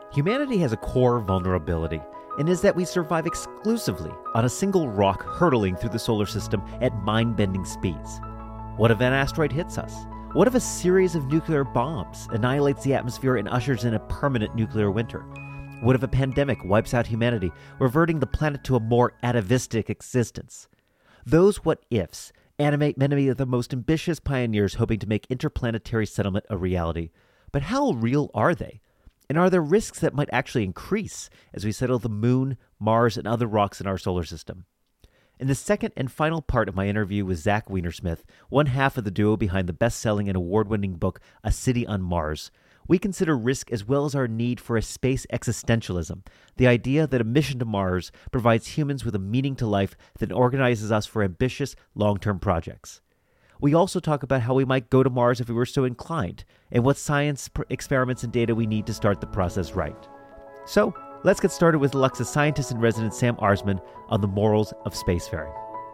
Humanity has a core vulnerability, and is that we survive exclusively on a single rock hurtling through the solar system at mind-bending speeds. What if an asteroid hits us? What if a series of nuclear bombs annihilates the atmosphere and ushers in a permanent nuclear winter? What if a pandemic wipes out humanity, reverting the planet to a more atavistic existence? Those what-ifs animate many of the most ambitious pioneers hoping to make interplanetary settlement a reality. But how real are they? And are there risks that might actually increase as we settle the moon, Mars, and other rocks in our solar system? In the second and final part of my interview with Zach Weinersmith, one half of the duo behind the best-selling and award-winning book A City on Mars, we consider risk as well as our need for a space existentialism, the idea that a mission to Mars provides humans with a meaning to life that organizes us for ambitious, long-term projects. We also talk about how we might go to Mars if we were so inclined, and what science experiments and data we need to start the process right. So, let's get started with Luxa's scientist-in-residence Sam Arsman on the morals of spacefaring.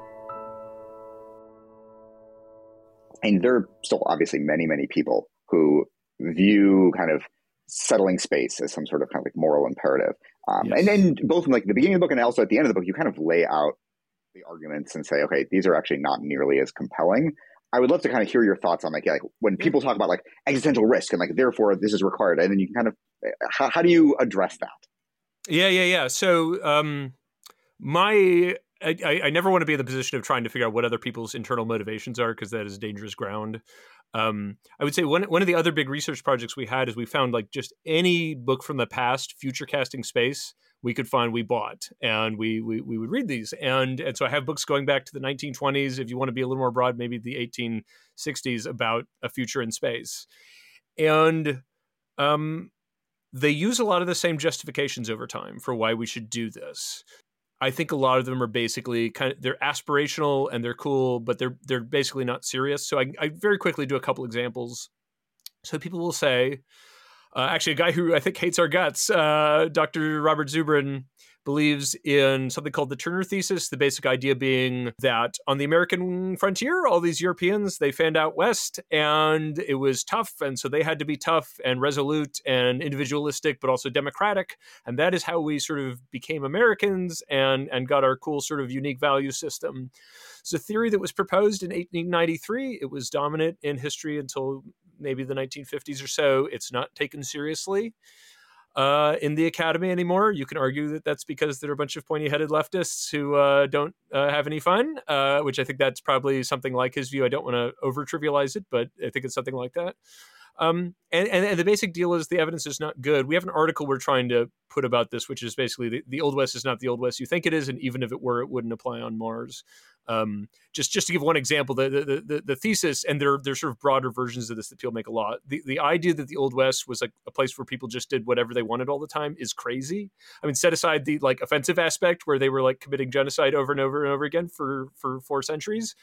And there are still obviously many, many people who view kind of settling space as some sort of kind of like moral imperative. Yes. And then both in like the beginning of the book and also at the end of the book, you kind of lay out the arguments and say, okay, these are actually not nearly as compelling. I would love to kind of hear your thoughts on like when people talk about like existential risk and like therefore this is required, and then you can kind of how do you address that? Yeah. So I never want to be in the position of trying to figure out what other people's internal motivations are, because that is dangerous ground. I would say one of the other big research projects we had is we found like just any book from the past, future casting space, we could find, we bought, and we would read these. And so I have books going back to the 1920s, if you want to be a little more broad, maybe the 1860s, about a future in space. And they use a lot of the same justifications over time for why we should do this. I think a lot of them are basically they're aspirational and they're cool, but they're basically not serious. So I very quickly do a couple examples. So people will say, actually, a guy who I think hates our guts, Dr. Robert Zubrin, believes in something called the Turner thesis, the basic idea being that on the American frontier, all these Europeans, they fanned out west and it was tough. And so they had to be tough and resolute and individualistic, but also democratic. And that is how we sort of became Americans and got our cool sort of unique value system. It's a theory that was proposed in 1893. It was dominant in history until maybe the 1950s or so. It's not taken seriously in the academy anymore. You can argue that that's because there are a bunch of pointy-headed leftists who don't have any fun, which I think that's probably something like his view. I don't want to over-trivialize it, but I think it's something like that. And the basic deal is the evidence is not good. We have an article we're trying to put about this, which is basically the Old West is not the Old West you think it is, and even if it were, it wouldn't apply on Mars. Just to give one example, the thesis, and there are sort of broader versions of this that people make a lot. The idea that the Old West was like a place where people just did whatever they wanted all the time is crazy. I mean, set aside the like offensive aspect where they were like committing genocide over and over and over again for 5 centuries.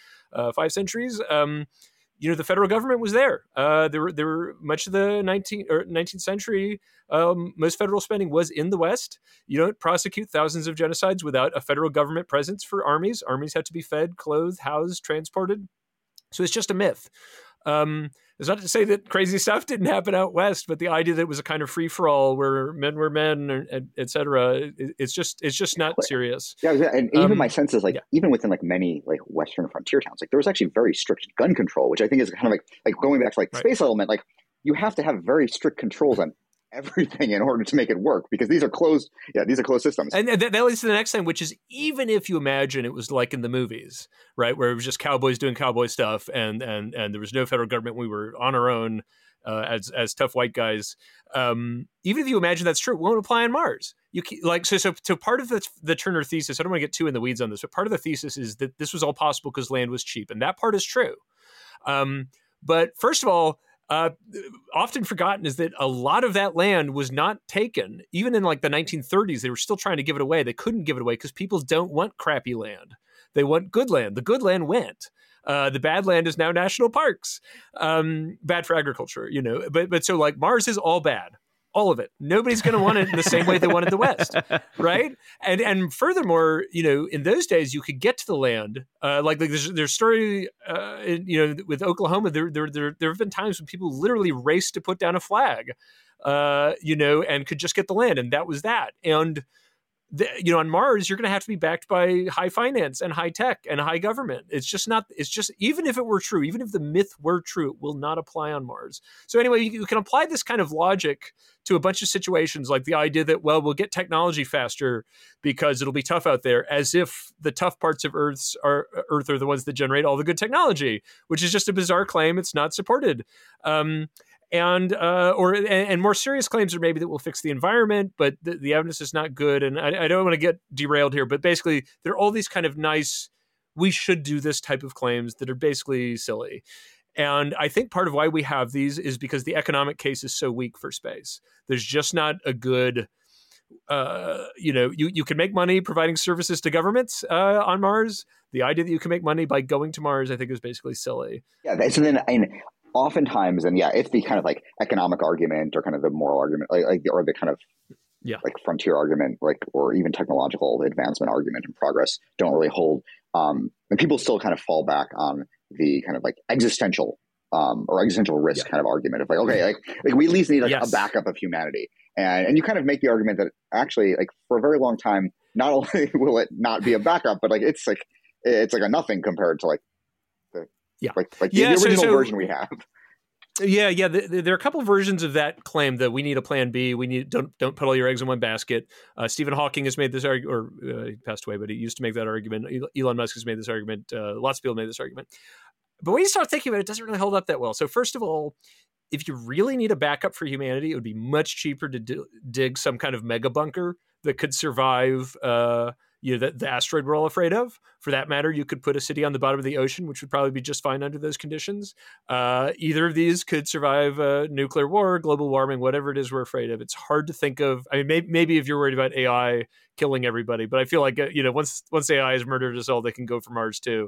The federal government was there. There were much of the 19th century. Most federal spending was in the West. You don't prosecute thousands of genocides without a federal government presence for armies. Armies had to be fed, clothed, housed, transported. So it's just a myth. It's not to say that crazy stuff didn't happen out West, but the idea that it was a kind of free for all where men were men, et cetera, it's just not serious. Yeah, and even my sense is even within like many like Western frontier towns, like there was actually very strict gun control, which I think is kind of like going back to like space element. Like you have to have very strict controls on everything in order to make it work, because these are closed systems. And that leads to the next thing, which is, even if you imagine it was like in the movies, right, where it was just cowboys doing cowboy stuff and there was no federal government, we were on our own as tough white guys. Even if you imagine that's true, it won't apply on Mars. So part of the Turner thesis, I don't want to get too in the weeds on this, but part of the thesis is that this was all possible because land was cheap, and that part is true. But first of all, often forgotten is that a lot of that land was not taken. Even in like the 1930s, they were still trying to give it away. They couldn't give it away because people don't want crappy land. They want good land. The good land went. The bad land is now national parks. Bad for agriculture, But so like Mars is all bad. all of it. Nobody's going to want it in the same way they wanted the West, right? And furthermore, in those days, you could get to the land. Like there's story, with Oklahoma. There have been times when people literally raced to put down a flag, and could just get the land, and that was that. And on Mars, you're going to have to be backed by high finance and high tech and high government. It's just, even if it were true, even if the myth were true, it will not apply on Mars. So anyway, you can apply this kind of logic to a bunch of situations, like the idea that, well, we'll get technology faster because it'll be tough out there, as if the tough parts of Earth are the ones that generate all the good technology, which is just a bizarre claim. It's not supported. And more serious claims are maybe that we'll fix the environment, but the evidence is not good. And I don't want to get derailed here, but basically there are all these kind of nice, we should do this type of claims that are basically silly. And I think part of why we have these is because the economic case is so weak for space. There's just not a good, you can make money providing services to governments on Mars. The idea that you can make money by going to Mars, I think, is basically silly. Yeah. So then, oftentimes, and it's the kind of like economic argument or kind of the moral argument, or the kind of like frontier argument, or even technological advancement argument and progress don't really hold. And people still kind of fall back on the kind of like existential or existential risk kind of argument of like, okay, like we at least need a backup of humanity. And you kind of make the argument that actually, like, for a very long time, not only will it not be a backup, but like it's like a nothing compared to like the original version we have. Yeah. There are a couple of versions of that claim that we need a plan B. We need don't put all your eggs in one basket. Stephen Hawking has made this argument, or he passed away, but he used to make that argument. Elon Musk has made this argument. Lots of people made this argument. But when you start thinking about it, it doesn't really hold up that well. So first of all, if you really need a backup for humanity, it would be much cheaper to dig some kind of mega bunker that could survive the asteroid we're all afraid of. For that matter, you could put a city on the bottom of the ocean, which would probably be just fine under those conditions. Either of these could survive nuclear war, global warming, whatever it is we're afraid of. It's hard to think of. I mean, maybe if you're worried about AI killing everybody, but I feel like once AI has murdered us all, they can go for Mars too.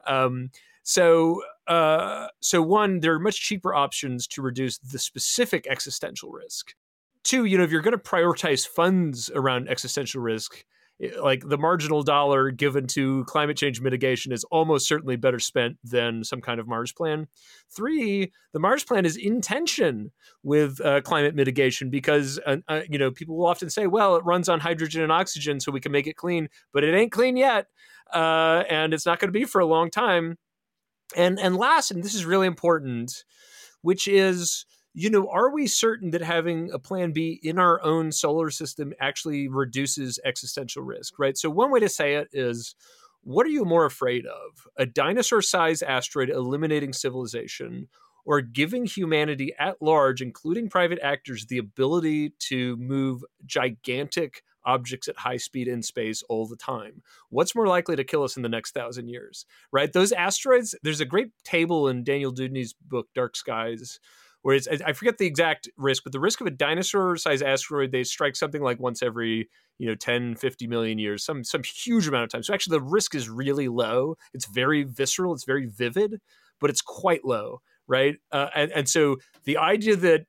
So one, there are much cheaper options to reduce the specific existential risk. Two, if you're going to prioritize funds around existential risk, like the marginal dollar given to climate change mitigation is almost certainly better spent than some kind of Mars plan. Three, the Mars plan is in tension with climate mitigation because, people will often say, well, it runs on hydrogen and oxygen, so we can make it clean, but it ain't clean yet. And it's not going to be for a long time. And last, and this is really important, which is, are we certain that having a plan B in our own solar system actually reduces existential risk, right? So one way to say it is, what are you more afraid of? A dinosaur-sized asteroid eliminating civilization, or giving humanity at large, including private actors, the ability to move gigantic objects at high speed in space all the time? What's more likely to kill us in the next 1,000 years, right? Those asteroids, there's a great table in Daniel Dudney's book, Dark Skies, where I forget the exact risk, but the risk of a dinosaur-sized asteroid, they strike something like once every 10, 50 million years, some huge amount of time. So actually the risk is really low. It's very visceral. It's very vivid, but it's quite low, right? And so the idea that,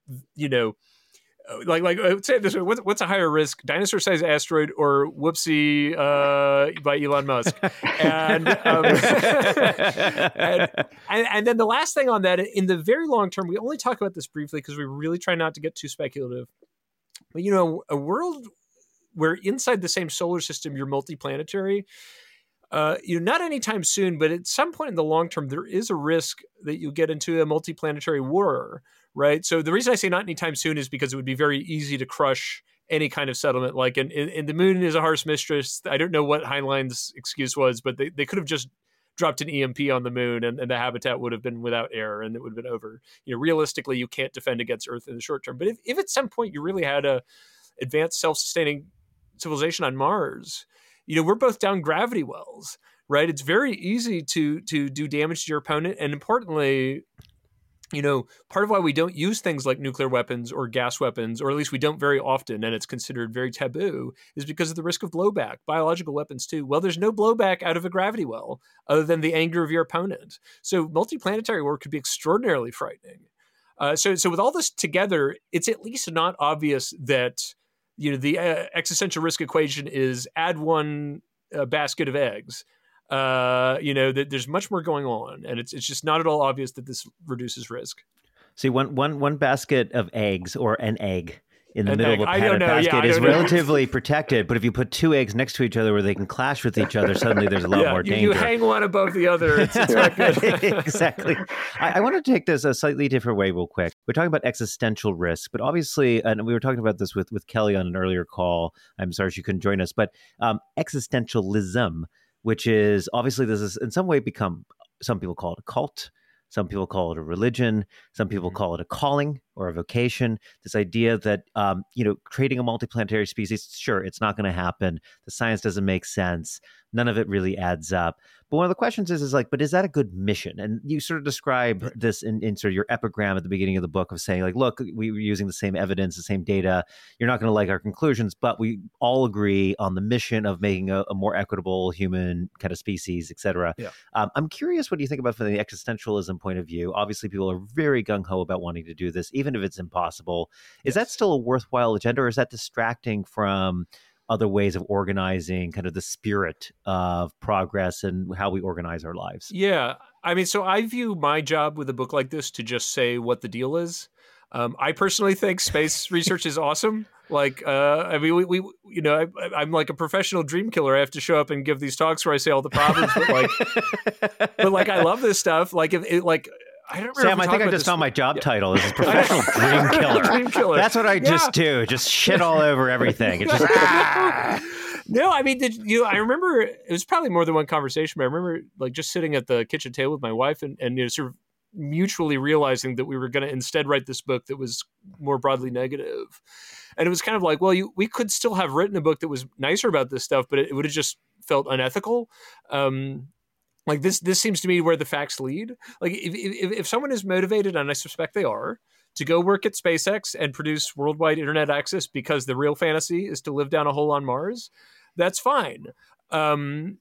like I would say this way, what's a higher risk, dinosaur-sized asteroid or whoopsie by Elon Musk? And, and then the last thing on that, in the very long term, we only talk about this briefly because we really try not to get too speculative. But, a world where inside the same solar system you're multiplanetary, not anytime soon, but at some point in the long term, there is a risk that you get into a multiplanetary war, right? So the reason I say not anytime soon is because it would be very easy to crush any kind of settlement. Like, in the moon is a harsh mistress. I don't know what Heinlein's excuse was, but they could have just dropped an EMP on the moon and the habitat would have been without air and it would have been over. Realistically, you can't defend against Earth in the short term. But if at some point you really had a advanced self-sustaining civilization on Mars, we're both down gravity wells, right? It's very easy to do damage to your opponent. And importantly, part of why we don't use things like nuclear weapons or gas weapons, or at least we don't very often, and it's considered very taboo, is because of the risk of blowback. Biological weapons too. Well, there's no blowback out of a gravity well other than the anger of your opponent. So multiplanetary war could be extraordinarily frightening. So with all this together, it's at least not obvious that the existential risk equation is add one basket of eggs. That there's much more going on, and it's just not at all obvious that this reduces risk. See, one basket of eggs, or an egg in the An middle egg. of a I padded don't know. basket Yeah, I is don't know. relatively protected. But if you put two eggs next to each other where they can clash with each other, suddenly there's a lot more danger. You hang one above the other. It's not good. Exactly. I want to take this a slightly different way real quick. We're talking about existential risk, but obviously, and we were talking about this with Kelly on an earlier call. I'm sorry she couldn't join us, but existentialism, which is obviously this is in some way become, some people call it a cult. Some people call it a religion. Some people call it a calling or a vocation. This idea that, creating a multiplanetary species, sure, it's not going to happen. The science doesn't make sense. None of it really adds up. But one of the questions is but is that a good mission? And you sort of describe this in sort of your epigram at the beginning of the book of saying, like, look, we were using the same evidence, the same data. You're not going to like our conclusions, but we all agree on the mission of making a more equitable human kind of species, et cetera. Yeah. I'm curious, what do you think about from the existentialism point of view? Obviously, people are very gung-ho about wanting to do this, even if it's impossible. Is that still a worthwhile agenda, or is that distracting from other ways of organizing kind of the spirit of progress and how we organize our lives? Yeah. I mean, so I view my job with a book like this to just say what the deal is. I personally think space research is awesome. Like, I mean, I'm like a professional dream killer. I have to show up and give these talks where I say all the problems, but like, I love this stuff. Like, I don't remember. Sam, I think I just found my job title. This is professional dream killer. Dream killer. That's what I just do. Just shit all over everything. It's just No, I mean, I remember it was probably more than one conversation, but I remember like just sitting at the kitchen table with my wife and sort of mutually realizing that we were going to instead write this book that was more broadly negative. And it was kind of like, well, we could still have written a book that was nicer about this stuff, but it would have just felt unethical. Like this seems to me where the facts lead. Like if someone is motivated, and I suspect they are, to go work at SpaceX and produce worldwide internet access because the real fantasy is to live down a hole on Mars, that's fine. But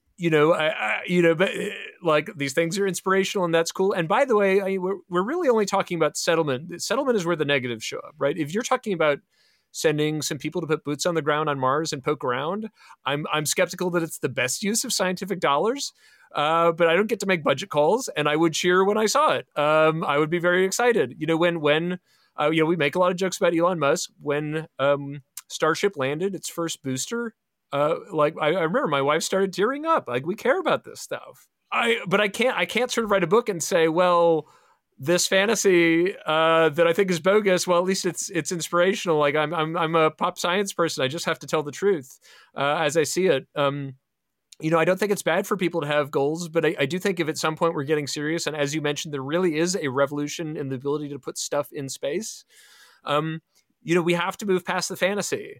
like these things are inspirational and that's cool. And by the way, we're really only talking about settlement. Settlement is where the negatives show up, right? If you're talking about sending some people to put boots on the ground on Mars and poke around, I'm skeptical that it's the best use of scientific dollars. But I don't get to make budget calls, and I would cheer when I saw it. I would be very excited. When we make a lot of jokes about Elon Musk. When Starship landed its first booster, I remember my wife started tearing up. Like, we care about this stuff. But I can't sort of write a book and say, well, this fantasy that I think is bogus. Well, at least it's inspirational. Like I'm a pop science person. I just have to tell the truth as I see it. I don't think it's bad for people to have goals, but I do think if at some point we're getting serious, and as you mentioned, there really is a revolution in the ability to put stuff in space, we have to move past the fantasy.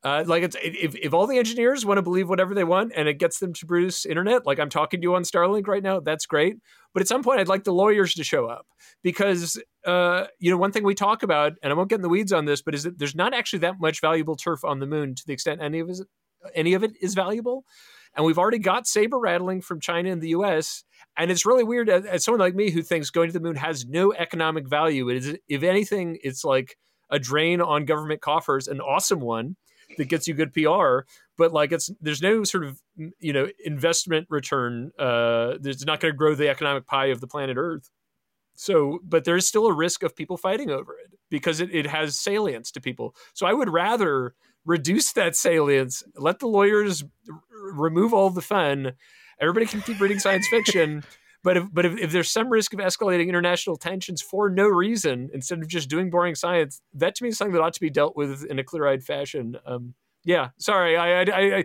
If all the engineers want to believe whatever they want and it gets them to produce internet, like I'm talking to you on Starlink right now, that's great. But at some point, I'd like the lawyers to show up because, one thing we talk about, and I won't get in the weeds on this, but is that there's not actually that much valuable turf on the moon to the extent any of it is valuable. And we've already got saber rattling from China and the US. And it's really weird as someone like me who thinks going to the moon has no economic value. It is, if anything, it's like a drain on government coffers, an awesome one that gets you good PR. But like there's no sort of, investment return. There's not going to grow the economic pie of the planet Earth. So, but there is still a risk of people fighting over it because it has salience to people. So I would rather reduce that salience, let the lawyers remove all the fun. Everybody can keep reading science fiction. But if there's some risk of escalating international tensions for no reason, instead of just doing boring science, that to me is something that ought to be dealt with in a clear-eyed fashion. Yeah, sorry. I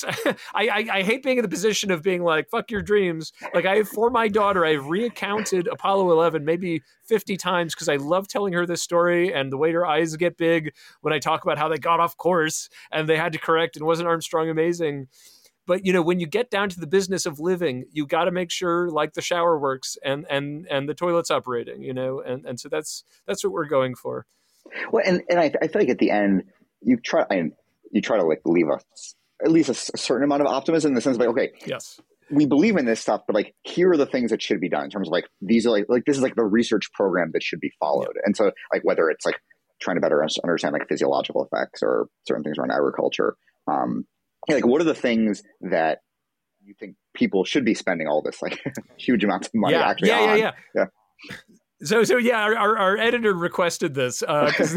hate being in the position of being like, fuck your dreams. Like for my daughter, I've recounted Apollo 11 maybe 50 times because I love telling her this story, and the way her eyes get big when I talk about how they got off course and they had to correct and wasn't Armstrong amazing. But, when you get down to the business of living, you got to make sure like the shower works and the toilet's operating, and so that's what we're going for. Well, and I feel like at the end, you try to like leave us at least a certain amount of optimism in the sense of like, okay, yes, we believe in this stuff, but like, here are the things that should be done in terms of like, these are like this is like the research program that should be followed. And so like, whether it's like trying to better understand like physiological effects or certain things around agriculture, like what are the things that you think people should be spending all this like huge amounts of money actually on? Yeah. So yeah, our editor requested this because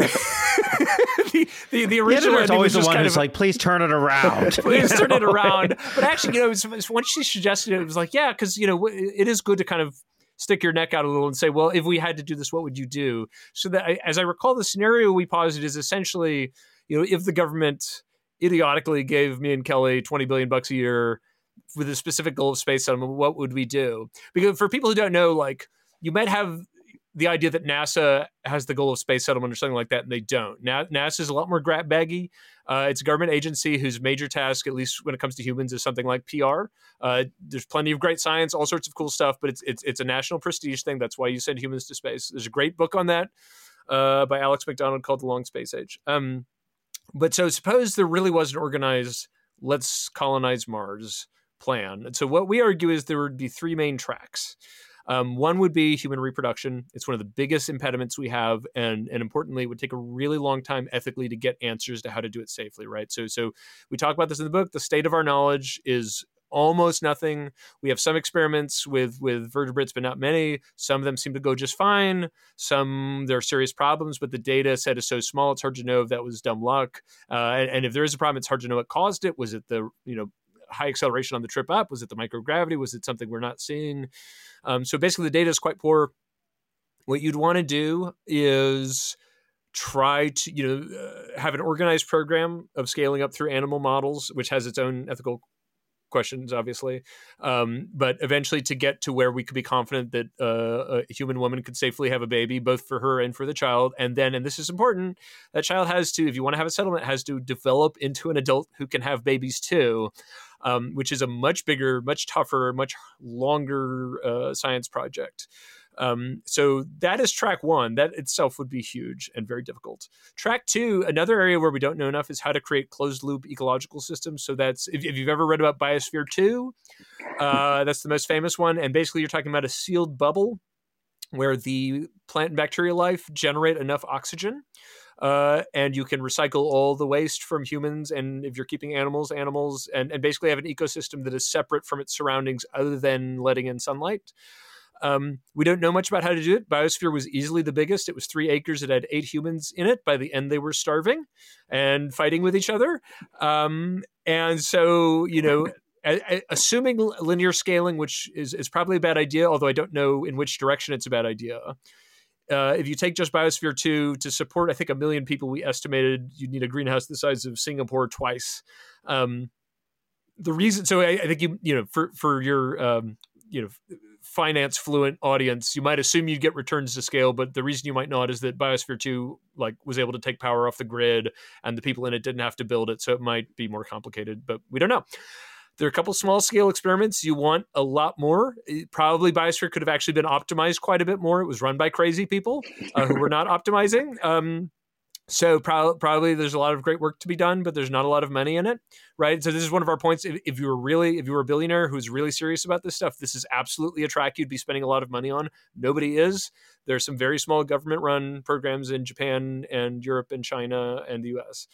the original editor's always the one kind who's of like, please turn it around. Please turn it around. But actually, once she suggested it, it was like, yeah, because it is good to kind of stick your neck out a little and say, well, if we had to do this, what would you do? So that, as I recall, the scenario we posited is essentially, if the government idiotically gave me and Kelly $20 billion a year with a specific goal of space settlement, what would we do? Because for people who don't know, like, you might have the idea that NASA has the goal of space settlement or something like that, and they don't. NASA is a lot more grab baggy. It's a government agency whose major task, at least when it comes to humans, is something like PR. There's plenty of great science, all sorts of cool stuff, but it's a national prestige thing. That's why you send humans to space. There's a great book on that by Alex McDonald called The Long Space Age. But so suppose there really was an organized, let's colonize Mars plan. And so what we argue is there would be three main tracks. One would be human reproduction. It's one of the biggest impediments we have, and importantly, it would take a really long time ethically to get answers to how to do it safely, right? So we talk about this in the book. The state of our knowledge is almost nothing. We have some experiments with vertebrates, but not many. Some of them seem to go just fine. Some, there are serious problems, but the data set is so small, it's hard to know if that was dumb luck. And if there is a problem, it's hard to know what caused it. Was it the, high acceleration on the trip up? Was it the microgravity? Was it something we're not seeing? So basically the data is quite poor. What you'd want to do is try to, have an organized program of scaling up through animal models, which has its own ethical questions, obviously. But eventually to get to where we could be confident that a human woman could safely have a baby, both for her and for the child. And then, and this is important, that child has to, if you want to have a settlement, has to develop into an adult who can have babies too. Which is a much bigger, much tougher, much longer science project. So that is track one. That itself would be huge and very difficult. Track two, another area where we don't know enough is how to create closed loop ecological systems. So that's, if you've ever read about Biosphere 2, that's the most famous one. And basically you're talking about a sealed bubble where the plant and bacterial life generate enough oxygen. And you can recycle all the waste from humans, and if you're keeping animals, and basically have an ecosystem that is separate from its surroundings other than letting in sunlight. We don't know much about how to do it. Biosphere was easily the biggest. It was 3 acres. It had 8 humans in it. By the end, they were starving and fighting with each other. And so, assuming linear scaling, which is probably a bad idea, although I don't know in which direction it's a bad idea. If you take just Biosphere 2 to support, I think, 1 million people, we estimated you'd need a greenhouse the size of Singapore twice. The reason, so I think for your finance fluent audience, you might assume you'd get returns to scale, but the reason you might not is that Biosphere 2 was able to take power off the grid, and the people in it didn't have to build it, so it might be more complicated, but we don't know. There are a couple small scale experiments. You want a lot more. Probably Biosphere could have actually been optimized quite a bit more. It was run by crazy people who were not optimizing. So probably there's a lot of great work to be done, but there's not a lot of money in it, right? So this is one of our points. If you were a billionaire who's really serious about this stuff, this is absolutely a track you'd be spending a lot of money on. Nobody is. There's some very small government-run programs in Japan and Europe and China and the U.S.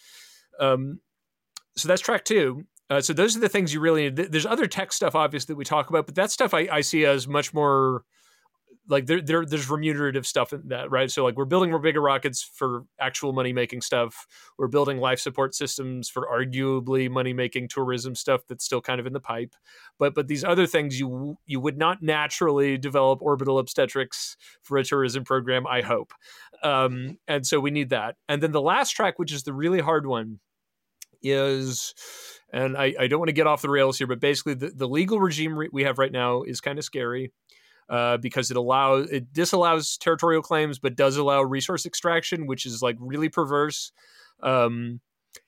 So that's track 2. So those are the things you really need. There's other tech stuff, obviously, that we talk about, but that stuff I see as much more there's remunerative stuff in that, right? So we're building more bigger rockets for actual money-making stuff. We're building life support systems for arguably money-making tourism stuff that's still kind of in the pipe. But these other things, you would not naturally develop orbital obstetrics for a tourism program, I hope. And so we need that. And then the last track, which is the really hard one, is, and I don't want to get off the rails here, but basically the legal regime we have right now is kind of scary because it disallows territorial claims, but does allow resource extraction, which is really perverse and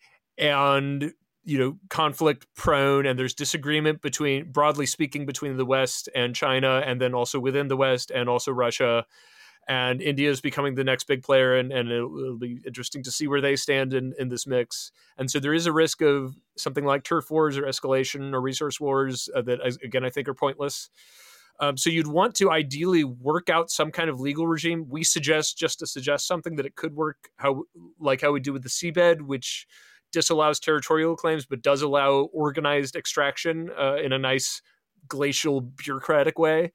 conflict prone. And there's disagreement broadly speaking, between the West and China, and then also within the West and also Russia. and India is becoming the next big player, and it'll be interesting to see where they stand in this mix. And so there is a risk of something like turf wars or escalation or resource wars that, again, I think are pointless. So you'd want to ideally work out some kind of legal regime. We suggest, just to suggest something, that it could work how we do with the seabed, which disallows territorial claims but does allow organized extraction in a nice glacial bureaucratic way.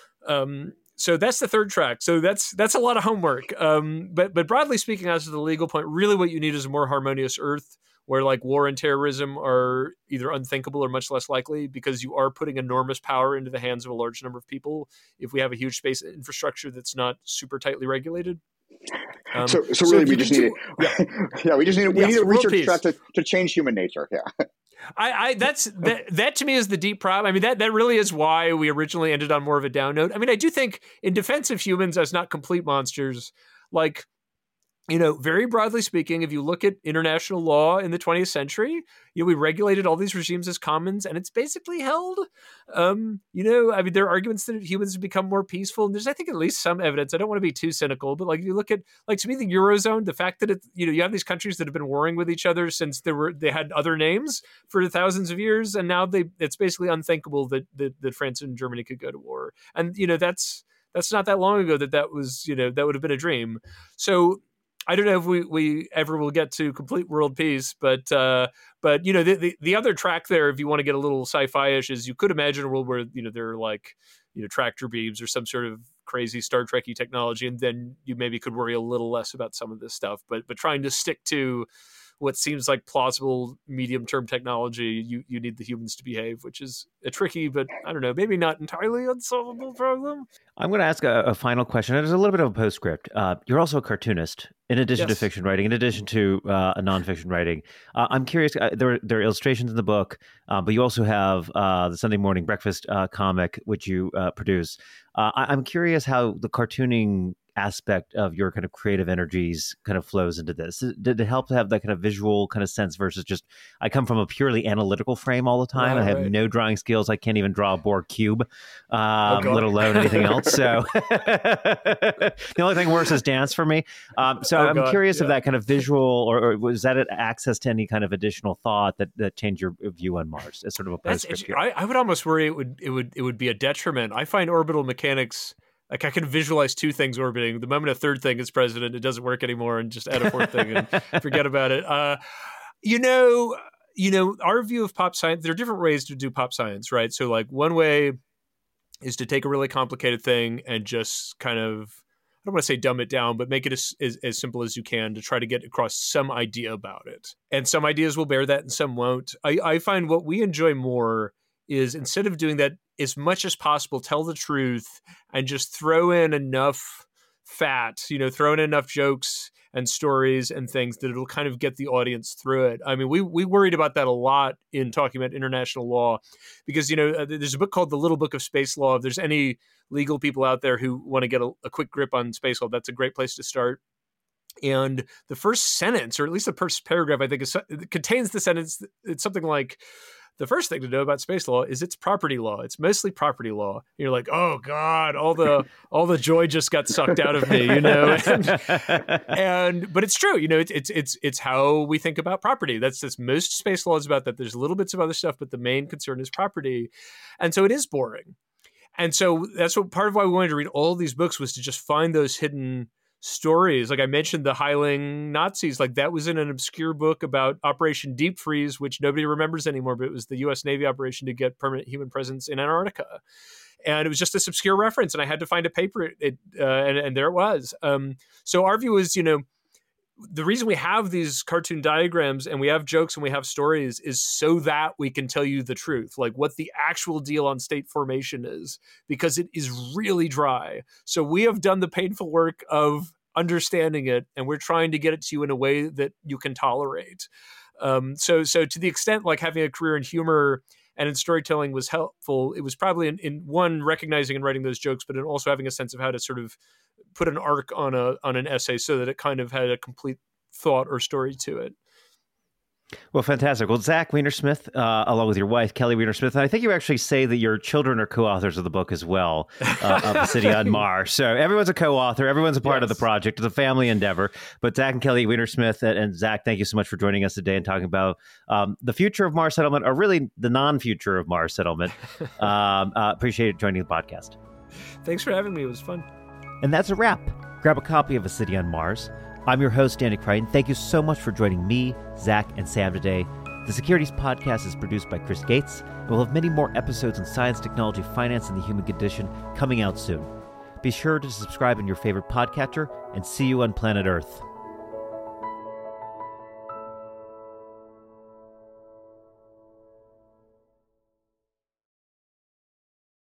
So that's the third track. So that's a lot of homework. But broadly speaking, as to the legal point, really what you need is a more harmonious Earth, where like war and terrorism are either unthinkable or much less likely, because you are putting enormous power into the hands of a large number of people if we have a huge space infrastructure that's not super tightly regulated. So really, we just need a research track to change human nature. Yeah. That to me is the deep problem. I mean, that really is why we originally ended on more of a down note. I mean, I do think, in defense of humans as not complete monsters, like, very broadly speaking, if you look at international law in the 20th century, we regulated all these regimes as commons, and it's basically held. I mean, there are arguments that humans have become more peaceful, and there's, I think, at least some evidence. I don't want to be too cynical, but like, if you look at, like, to me, the Eurozone, the fact that you have these countries that have been warring with each other since they had other names for thousands of years, and now it's basically unthinkable that France and Germany could go to war. And that's not that long ago that was, that would have been a dream. So I don't know if we ever will get to complete world peace, but the other track there, if you want to get a little sci-fi-ish, is you could imagine a world where there are like tractor beams or some sort of crazy Star Trek-y technology, and then you maybe could worry a little less about some of this stuff. But trying to stick to what seems like plausible medium-term technology, you need the humans to behave, which is a tricky, but I don't know, maybe not entirely unsolvable problem. I'm going to ask a final question. There's a little bit of a postscript. You're also a cartoonist, in addition to fiction writing, in addition to a nonfiction writing. I'm curious, there are illustrations in the book, but you also have the Sunday Morning Breakfast comic, which you produce. I'm curious how the cartooning aspect of your kind of creative energies kind of flows into this. Did it help to have that kind of visual kind of sense versus just, I come from a purely analytical frame all the time. I have no drawing skills. I can't even draw a Borg cube, let alone anything else. So the only thing worse is dance for me. I'm curious if that kind of visual, or was that access to any kind of additional thought that changed your view on Mars as sort of a postscript here? I would almost worry it would be a detriment. I find orbital mechanics, like, I can visualize two things orbiting. The moment a third thing is present, it doesn't work anymore, and just add a fourth thing and forget about it. Our view of pop science, there are different ways to do pop science, right? So like, one way is to take a really complicated thing and just kind of, I don't want to say dumb it down, but make it as simple as you can to try to get across some idea about it. And some ideas will bear that and some won't. I find what we enjoy more is, instead of doing that, as much as possible, tell the truth and just throw in enough fat, throw in enough jokes and stories and things that it'll kind of get the audience through it. I mean, we worried about that a lot in talking about international law, because, there's a book called The Little Book of Space Law. If there's any legal people out there who want to get a quick grip on space law, that's a great place to start. And the first sentence, or at least the first paragraph, I think, contains the sentence. It's something like, the first thing to know about space law is it's property law. It's mostly property law. And you're like, oh God, all the joy just got sucked out of me, but it's true. It's how we think about property. That's most space law is about that. There's little bits of other stuff, but the main concern is property. And so it is boring. And so that's what part of why we wanted to read all these books, was to just find those hidden stories. Like I mentioned, the Hiling Nazis, like that was in an obscure book about Operation Deep Freeze, which nobody remembers anymore, but it was the U.S. Navy operation to get permanent human presence in Antarctica. And it was just this obscure reference, and I had to find a paper, and there it was. So our view is, the reason we have these cartoon diagrams and we have jokes and we have stories is so that we can tell you the truth, like what the actual deal on state formation is, because it is really dry. So we have done the painful work of understanding it, and we're trying to get it to you in a way that you can tolerate. So to the extent like having a career in humor and in storytelling was helpful, it was probably in one, recognizing and writing those jokes, but in also having a sense of how to sort of put an arc on an essay so that it kind of had a complete thought or story to it. Well, fantastic. Well, Zach Weinersmith, along with your wife, Kelly Weinersmith, and I think you actually say that your children are co-authors of the book as well, of The City on Mars. So everyone's a co-author. Everyone's a part of the project. It's a family endeavor. But Zach and Kelly Weinersmith, and Zach, thank you so much for joining us today and talking about the future of Mars settlement, or really the non-future of Mars settlement. Appreciate joining the podcast. Thanks for having me. It was fun. And that's a wrap. Grab a copy of A City on Mars. I'm your host, Danny Crichton. Thank you so much for joining me, Zach, and Sam today. The Securities Podcast is produced by Chris Gates, and we'll have many more episodes on science, technology, finance, and the human condition coming out soon. Be sure to subscribe in your favorite podcatcher, and see you on planet Earth.